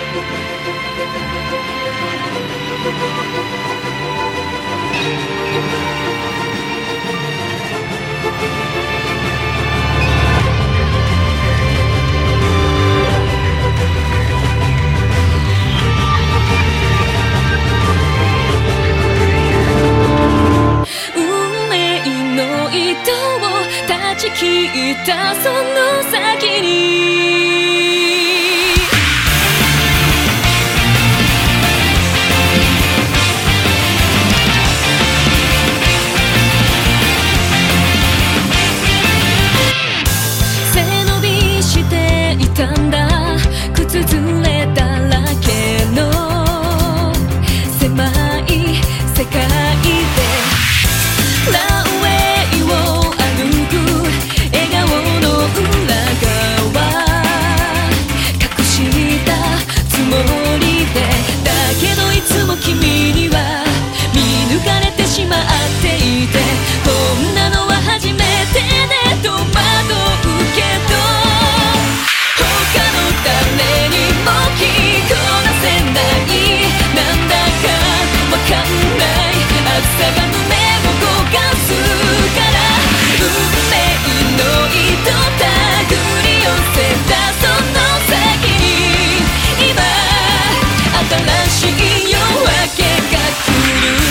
切ったその先に背伸びしていたんだ靴ずれだらけの狭い世界でランウェイを歩く笑顔の裏側隠したつもりでだけどいつも君には見抜かれてしまっていてこんなのは初めてねと戸惑うけど他の誰にも着こなせないなんだかわかんない暑さが胸を焦がすから運命の糸手繰り寄せたその先に今新しい夜明けが来る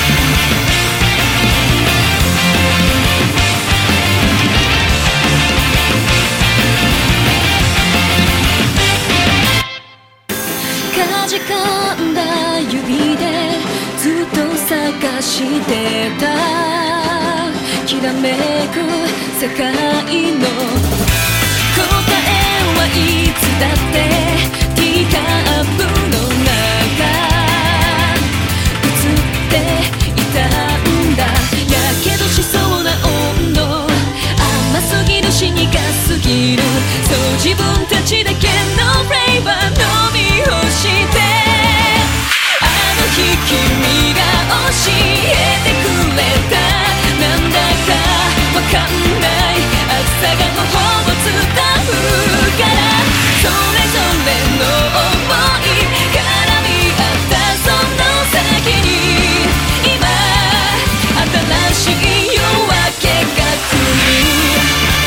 かじかんだ指でずっと探してたきらめく世界の答えはいつだってティーカップの中映っていたんだやけどしそうな温度甘すぎるし苦すぎるそう自分たちだけのフレーバー飲み干してあの日君が教えてくれたなんだかわかんない暑さがもうほぼ伝うからそれぞれの想い絡み合ったその先に今新しい夜明けが来る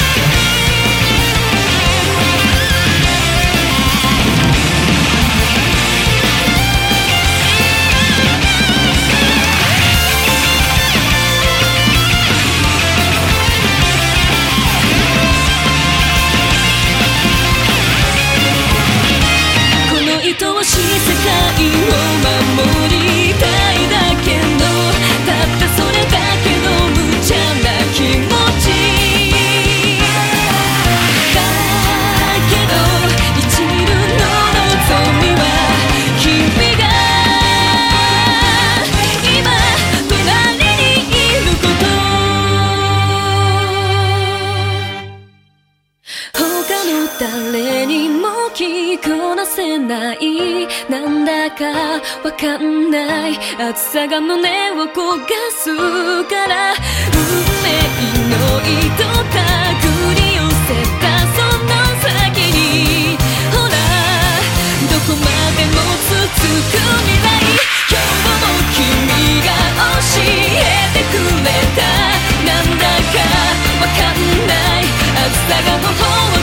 愛しい世界を守りたいだけのたったそれだけの無茶な気持ちだけど一ミリの望みは君が今隣にいること他の誰にも聞こなせないなんだかわかんない暑さが胸を焦がすから運命の糸手繰り寄せたその先にほらどこまでも続く未来今日も君が教えてくれたなんだかわかんない暑さがもう